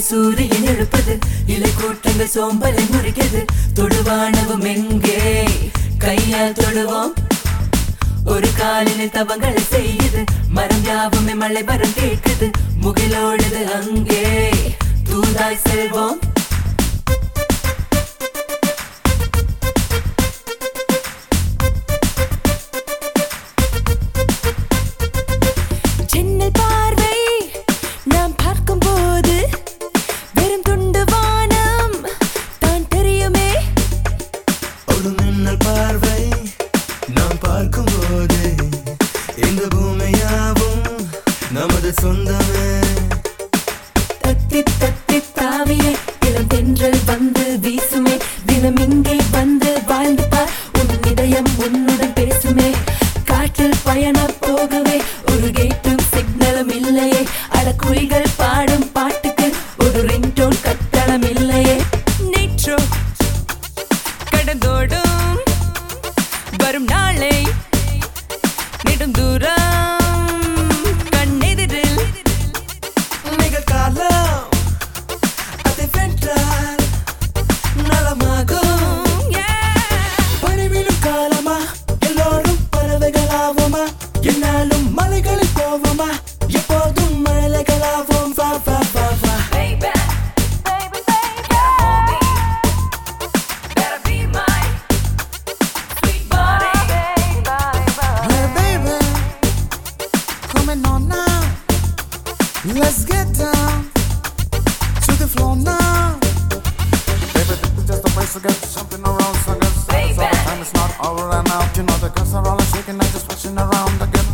சூரியன் எழுப்பது இலை கூட்டங்கள் சோம்பலை முறிக்கிறது தொடுவானவும் எங்கே கையால் தொடுவோம் ஒரு காலினில் தவங்களை செய்யுது மரம் யாவுமே மழை வரம் கேட்குது முகிலோடுது அங்கே தூதாய் செல்வோம் இந்த பூமியாவும் நமது சொந்தமே தத்தி தத்தி தாவியே இளம் தென்றல் வந்து வீசுமே தினம் இங்கே வந்து வாழ்ந்து பார் உன் இதயம் உன்னுடன் பேசுமே காற்றில் பயணம் போகவே ஒரு கேட்டும் சிக்னலும் இல்லையே அடக்குழிகள் பாடும் பாட்டுக்கு ஒரு ரிங்டோன் கட்டணம் இல்லையே நேற்றோ கடந்தோடும் வரும் நாளை நெடும் தூரம் கண்ணெதிரில் நிகழ்காலம் அதை வென்றால் நலமாகும் பணிவிடும் காலமா எல்லோரும் பறவைகளாவோமா என்னாலும் மலைகளில் போவோமா எப்போதும் மலைகளாவோம் வா வா வா வா Let's get down to the floor now. Baby, this is just a place to get something around. So I guess all the time it's not over and out. You know the girls are all shaking and just switching around again.